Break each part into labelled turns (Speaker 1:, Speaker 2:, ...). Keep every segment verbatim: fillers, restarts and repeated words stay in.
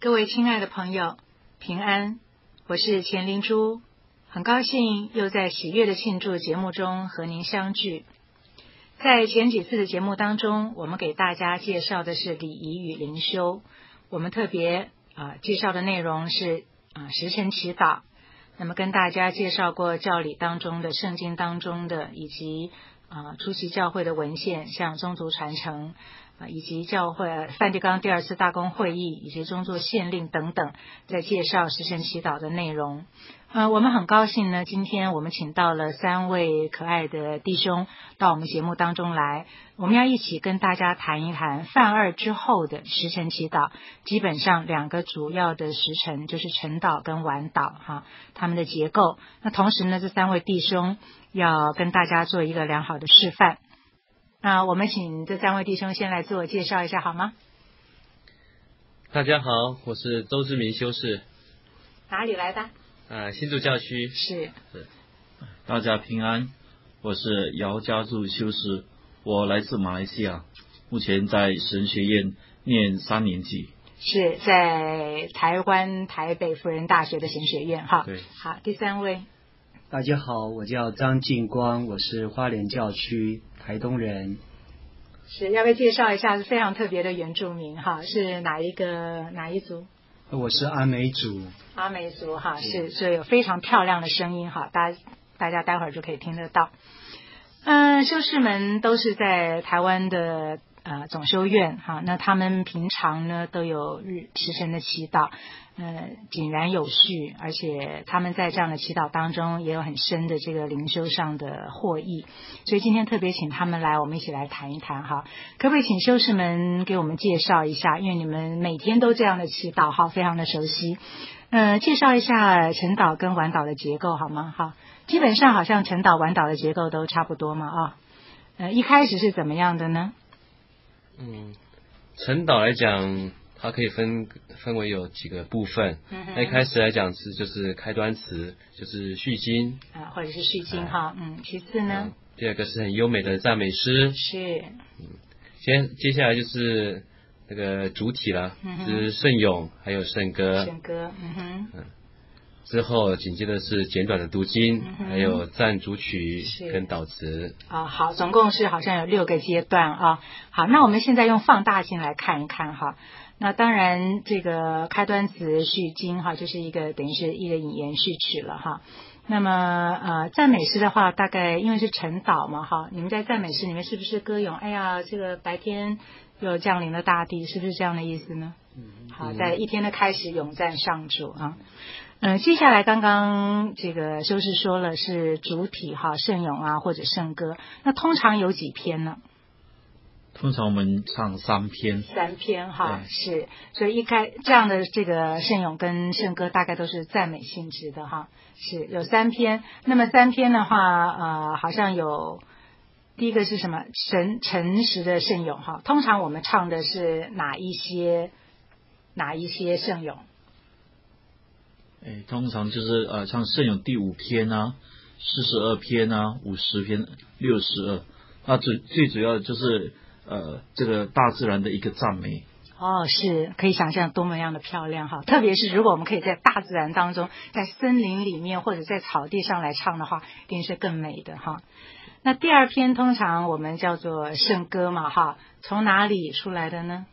Speaker 1: 各位亲爱的朋友，平安，我是钱灵珠，很高兴又在喜悦的庆祝节目中和您相聚。在前几次的节目当中，我们给大家介绍的是礼仪与灵修，我们特别啊、呃、介绍的内容是啊、呃、时辰祈祷，那么跟大家介绍过教理当中的、圣经当中的，以及啊、呃、出席教会的文献，像宗族传承啊，以及教会梵蒂冈第二次大公会议以及宗座宪令等等，在介绍时辰祈祷的内容。呃，我们很高兴呢，今天我们请到了三位可爱的弟兄到我们节目当中来，我们要一起跟大家谈一谈梵二之后的时辰祈祷。基本上两个主要的时辰就是晨祷跟晚祷哈，他们的结构。那同时呢，这三位弟兄要跟大家做一个良好的示范。那我们请这三位弟兄先来自我介绍一下好吗？
Speaker 2: 大家好，我是周志明修士。
Speaker 1: 哪里来的？
Speaker 2: 呃，新竹教区。
Speaker 1: 是。
Speaker 3: 是。大家平安，我是姚家柱修士，我来自马来西亚，目前在神学院念三年级。
Speaker 1: 是在台湾台北辅仁大学的神学院哈。
Speaker 2: 对。
Speaker 1: 好，第三位。
Speaker 4: 大家好，我叫张进光，我是花莲教区台东人。
Speaker 1: 是，要不要介绍一下？是非常特别的原住民哈，是哪一个哪一族？
Speaker 4: 我是阿美族。
Speaker 1: 阿美族哈，是，所以有非常漂亮的声音哈，大家大家待会儿就可以听得到。嗯、呃，修士们都是在台湾的呃总修院哈，那他们平常呢都有日时辰的祈祷。呃，井然有序，而且他们在这样的祈祷当中也有很深的这个灵修上的获益，所以今天特别请他们来，我们一起来谈一谈哈。可不可以请修士们给我们介绍一下？因为你们每天都这样的祈祷哈，非常的熟悉。呃，介绍一下晨祷跟晚祷的结构好吗？哈，基本上好像晨祷晚祷的结构都差不多嘛啊。呃，一开始是怎么样的呢？
Speaker 2: 嗯，晨祷来讲，它可以分分为有几个部分。嗯、那一开始来讲是就是开端词，就是序经
Speaker 1: 啊，或者是序经哈。嗯，其次呢？
Speaker 2: 第二个是很优美的赞美诗。
Speaker 1: 是。
Speaker 2: 嗯，接接下来就是那个主体了，嗯、是圣咏还有圣歌。
Speaker 1: 圣歌，嗯哼。
Speaker 2: 嗯。之后紧接着是简短的读经，嗯、还有赞主曲跟祷词。
Speaker 1: 啊，好，总共是好像有六个阶段啊。好，那我们现在用放大镜来看一看哈。那当然，这个开端词序经哈，就是一个等于是一个引言序曲了哈。那么呃，赞美诗的话，大概因为是晨祷嘛哈，你们在赞美诗里面是不是歌咏？哎呀，这个白天又降临了大地，是不是这样的意思呢？嗯。好，在一天的开始咏赞上主啊。嗯、呃，接下来刚刚这个修士说了是主体哈，圣咏啊或者圣歌，那通常有几篇呢？
Speaker 3: 通常我们唱三篇。
Speaker 1: 三篇哈，是，所以一开这样的这个圣咏跟圣歌大概都是赞美性质的哈，是有三篇。那么三篇的话，呃，好像有第一个是什么？神诚实的圣咏哈，通常我们唱的是哪一些哪一些圣咏？
Speaker 3: 哎，通常就是呃唱圣咏第五篇啊，四十二篇啊，五十篇，六十二。那最最主要的就是呃这个大自然的一个赞美。
Speaker 1: 哦，是可以想象多么样的漂亮哈！特别是如果我们可以在大自然当中，在森林里面或者在草地上来唱的话，一定是更美的哈。那第二篇通常我们叫做圣歌嘛哈，从哪里出来的呢？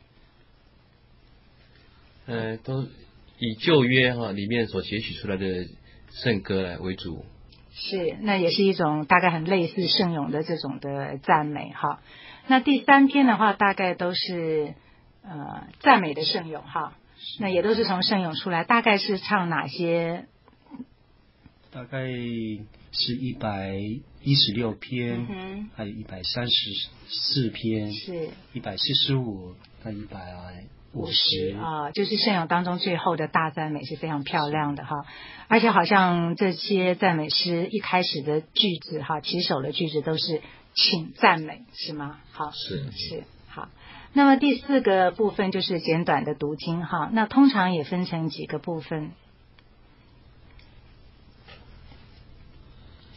Speaker 2: 呃，都以旧约哈里面所截取出来的圣歌来为主。
Speaker 1: 是，那也是一种大概很类似圣咏的这种的赞美哈。那第三篇的话，大概都是呃赞美的圣咏哈，那也都是从圣咏出来，大概是唱哪些？
Speaker 4: 大概是一百一十六篇，
Speaker 1: 嗯、
Speaker 4: 还有一百三十四篇，
Speaker 1: 是
Speaker 4: 一百四十五，那一百五十
Speaker 1: 啊，就是圣咏当中最后的大赞美是非常漂亮的哈，而且好像这些赞美诗一开始的句子哈，起首的句子都是请赞美，是吗？好，
Speaker 2: 是
Speaker 1: 是好。那么第四个部分就是简短的读经哈，那通常也分成几个部分。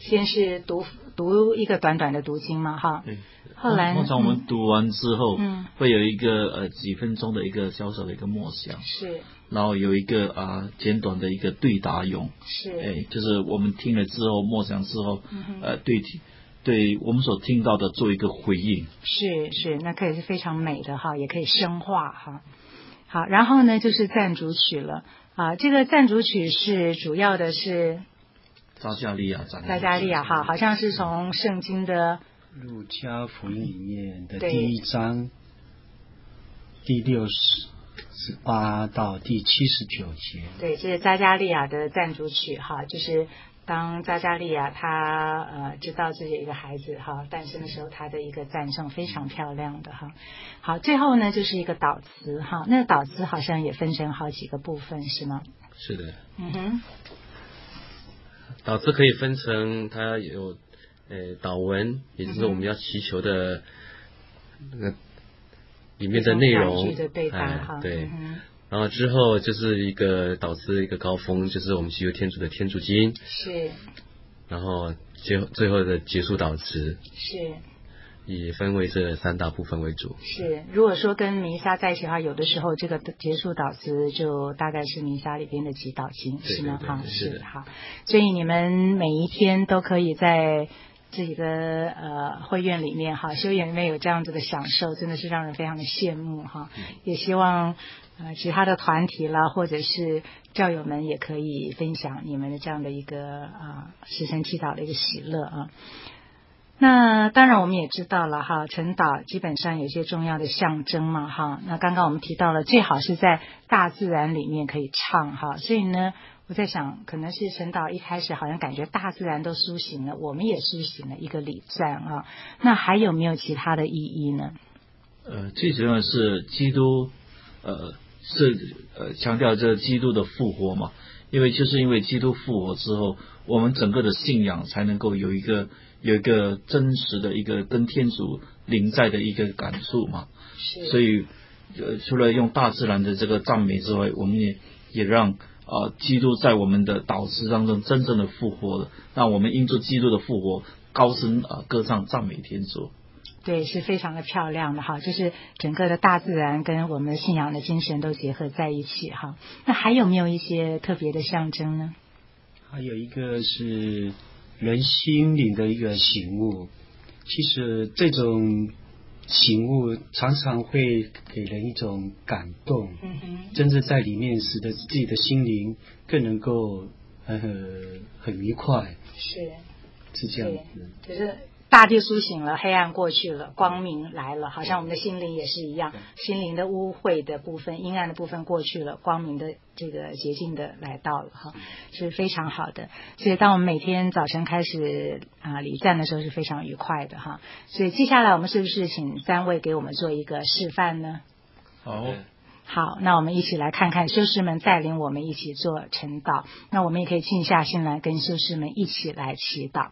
Speaker 1: 先是读读一个短短的读经嘛，哈。
Speaker 3: 对。
Speaker 1: 后来
Speaker 3: 通常我们读完之后，
Speaker 1: 嗯，
Speaker 3: 会有一个呃几分钟的一个小小的一个默想，
Speaker 1: 是。
Speaker 3: 然后有一个啊、呃、简短的一个对答咏，
Speaker 1: 是。
Speaker 3: 哎，就是我们听了之后默想之后，
Speaker 1: 嗯、
Speaker 3: 呃对对我们所听到的做一个回应。
Speaker 1: 是是，那可以是非常美的哈，也可以深化哈。好，然后呢就是赞主曲了啊，这个赞主曲是主要的是
Speaker 3: 撒迦利亚，
Speaker 1: 撒迦利亚哈，好像是从圣经的
Speaker 4: 路加福音里面的第一章第六十十八到第七十九节。
Speaker 1: 对，这是撒迦利亚的赞主曲哈，就是当撒迦利亚他呃知道自己有一个孩子哈诞生的时候，他的一个赞颂非常漂亮的哈。好，最后呢就是一个祷词哈，那个祷词好像也分成好几个部分是吗？
Speaker 2: 是的。
Speaker 1: 嗯哼。
Speaker 2: 祷词可以分成它有呃祷文，也就是我们要祈求的那个里面的内容，
Speaker 1: 的对答哈、
Speaker 2: 哎，对、
Speaker 1: 嗯。
Speaker 2: 然后之后就是一个祷词一个高峰，就是我们祈求天主的天主经，
Speaker 1: 是。
Speaker 2: 然后最最后的结束祷词
Speaker 1: 是。
Speaker 2: 以分为这三大部分为主。
Speaker 1: 是，如果说跟弥撒在一起的话，有的时候这个结束祷词就大概是弥撒里边的祈祷经，是吗？哈，是好。所以你们每一天都可以在自己的呃会院里面哈，修院里面有这样子的享受，真的是让人非常的羡慕哈。嗯、也希望呃其他的团体啦，或者是教友们也可以分享你们的这样的一个啊时辰祈祷的一个喜乐啊。那当然我们也知道了哈，晨祷基本上有一些重要的象征嘛哈。那刚刚我们提到了最好是在大自然里面可以唱哈，所以呢我在想可能是晨祷一开始好像感觉大自然都苏醒了，我们也苏醒了一个礼赞啊。那还有没有其他的意义呢？
Speaker 3: 呃，最主要的是基督呃是呃强调这基督的复活嘛，因为就是因为基督复活之后，我们整个的信仰才能够有一个有一个真实的一个跟天主临在的一个感受嘛。
Speaker 1: 是。所
Speaker 3: 以呃除了用大自然的这个赞美之外，我们也也让啊、呃、基督在我们的祷词当中真正的复活了，让我们因着基督的复活高声啊、呃、歌唱赞美天主。
Speaker 1: 对，是非常的漂亮的哈，就是整个的大自然跟我们的信仰的精神都结合在一起哈。那还有没有一些特别的象征呢？
Speaker 4: 还有一个是人心灵的一个醒悟，其实这种醒悟常常会给人一种感动，
Speaker 1: 嗯哼，
Speaker 4: 真正在里面使得自己的心灵更能够呃很愉快，
Speaker 1: 是
Speaker 4: 是这样子，
Speaker 1: 就是大地苏醒了，黑暗过去了，光明来了，好像我们的心灵也是一样，心灵的污秽的部分、阴暗的部分过去了，光明的这个洁净的来到了哈，是非常好的。所以当我们每天早晨开始啊礼赞的时候是非常愉快的哈。所以接下来我们是不是请三位给我们做一个示范呢？
Speaker 3: 好。
Speaker 1: 好，那我们一起来看看修士们带领我们一起做晨祷，那我们也可以静下心来跟修士们一起来祈祷。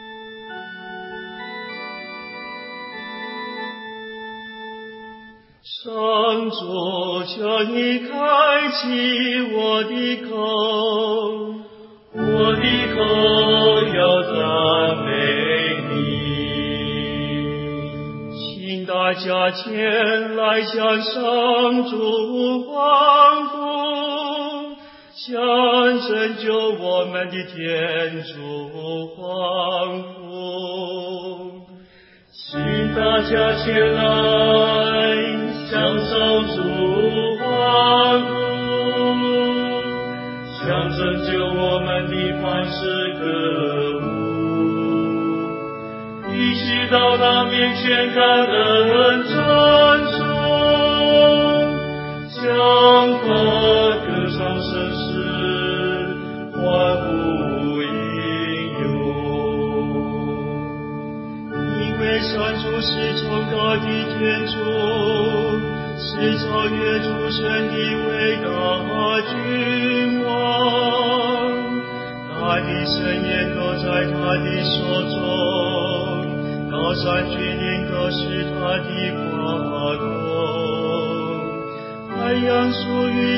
Speaker 5: 上主，求你开启我的口，我的口要赞美你。请大家前来向上主欢呼，向拯救我们的天主欢呼。请大家前来向上主欢呼，向拯救我们的磐石歌舞，一起到他面前感恩赞颂，向他歌唱圣诗，欢呼应用。因为上主是崇高的天主，是超越诸神的伟大君王，他的圣言都在他的手中，高山峻岭都是他的夸口，海洋属于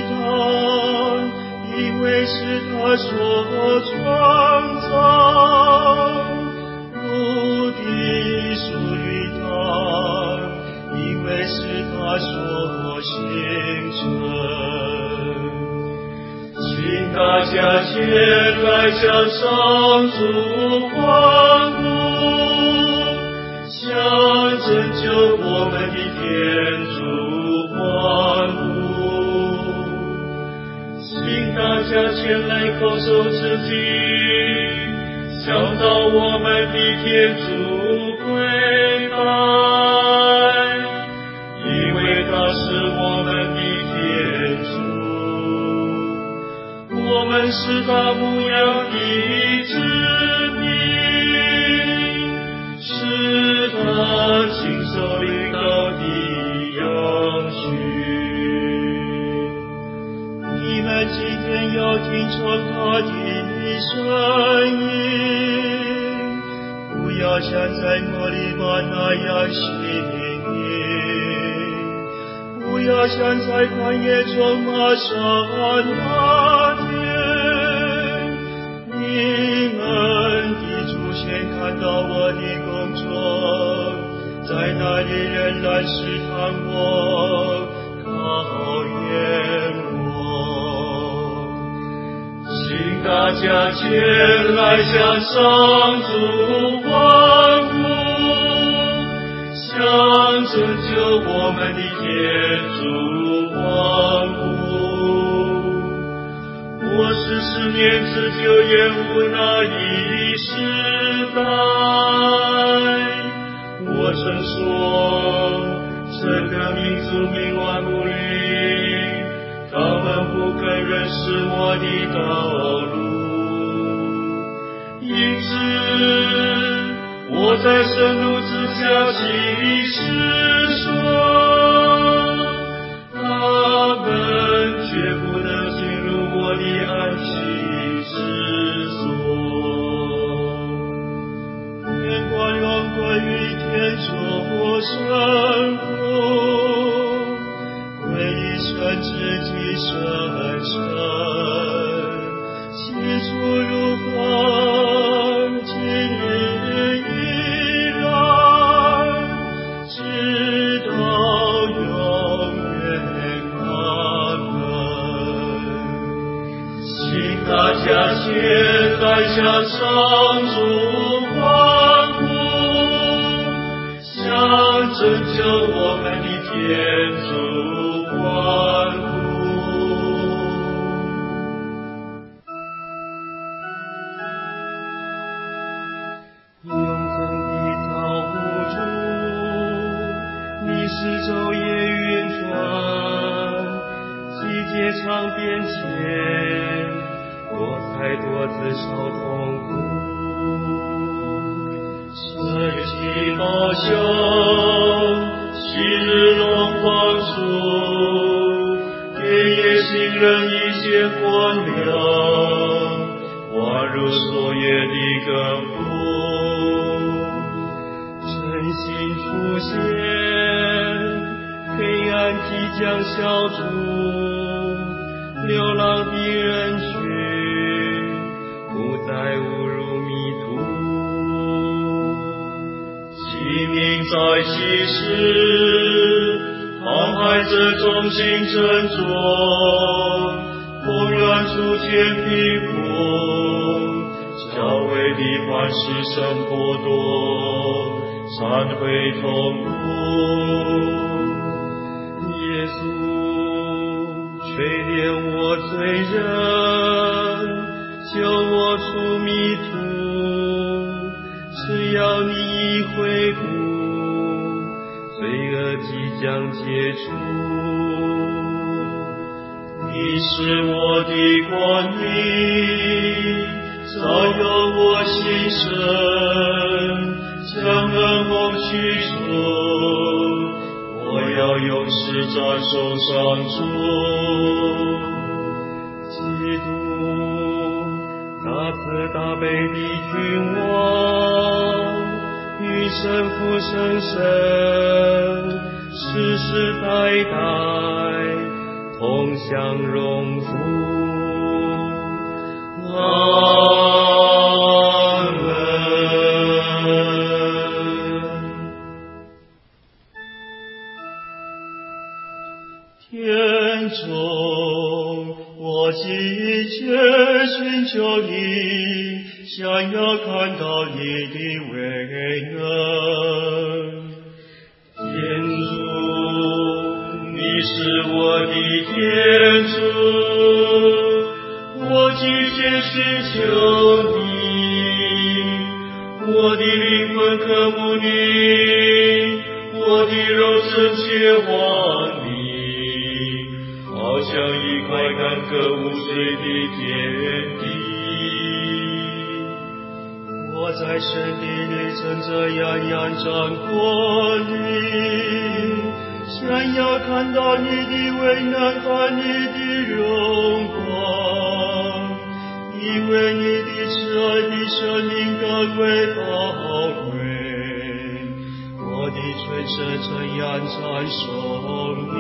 Speaker 5: 他，因为是他所创造。 星辰。请大家前来向上主欢呼，向拯救我们的天主欢呼。请大家前来叩首致敬，向到我们的天主跪拜，因为他是我们的天主，我们是他牧羊的子民，是他亲手领导的羊群。你们今天要听从他的声音，不要像在摩利巴那样心硬，不要像在旷野中玛莎那天。你们的祖先看到我的工作，在那里仍然试探我，考验我。请大家前来向上主欢呼，向拯救我们的天主欢呼。我是十年之久厌恶那一时代，我曾说整个民族冥顽不灵，他们不肯认识我的道路。因此我在盛怒之下起誓说，他们绝不能进入我的安息之所。愿光荣归于天主圣父，归于圣子及圣神，起初如风，今日依然，直到永远。阿门。请大家前来向上主欢呼，向拯救我们的天主欢呼。永恒的造物主，你是昼夜运转，季节常变迁，多彩多姿少痛苦。晨曦高雄，昔日龙放出，给夜行人一些光亮，宛如所愿的根部。晨星出现，黑暗即将消除，流浪的人群不再误入迷途。黎明在启示，航海者中心沉着，风远处天平风，小微的磐石声波动，山会痛苦。耶稣垂怜我罪人，救我出迷途，只要你一回顾，罪恶即将解除。你是我的光明，照耀我心声，将噩梦驱除，我要永世在手上做。基督大慈大悲的君王，与圣父圣神世世代代同享荣福。阿门。 我急切寻求你，想要看到你的伟能。天主，你是我的天主，我急切寻求你，我的灵魂渴慕你，我的肉身切望你，好像一块干涸无水的田地。我在圣地里正这样仰仗过你，想要看到你的伟能和你的荣光，因为你的慈爱的生命更为宝贵，我的全身这样赞颂你。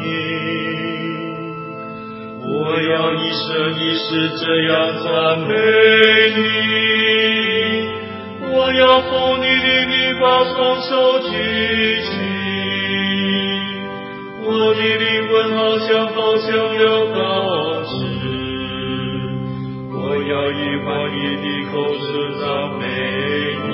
Speaker 5: 我要一生一世这样赞美你，我要奉你的名把双手举起，我的灵魂好像好像要高枝，我要以欢愉的口舌赞美你。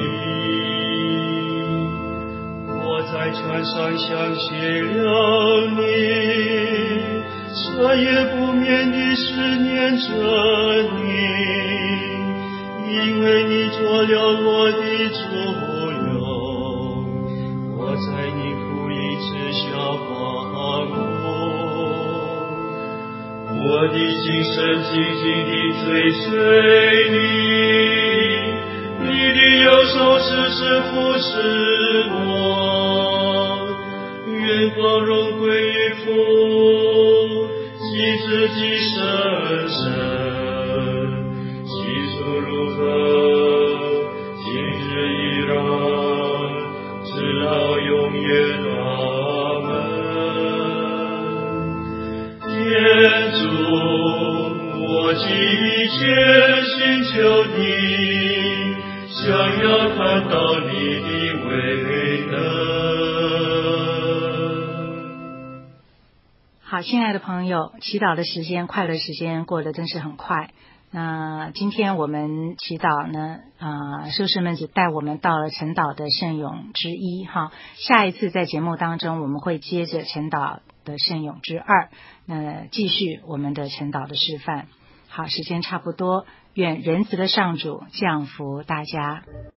Speaker 5: 我在船上想起了你，彻夜不眠地思念着你，因为你做了我的主用，我在你福音之下放牧，我的心神紧紧地追随你，你的右手时时扶持我，愿光荣归于父，其自己神神，其数如何，今日依然，直到永远。阿门。天主，我急切寻求你，想要看到你的伟能。
Speaker 1: 好，亲爱的朋友，祈祷的时间、快乐时间过得真是很快。那今天我们祈祷呢，啊、呃，修士们只带我们到了晨祷的圣咏之一哈。下一次在节目当中，我们会接着晨祷的圣咏之二，那继续我们的晨祷的示范。好，时间差不多，愿仁慈的上主降福大家。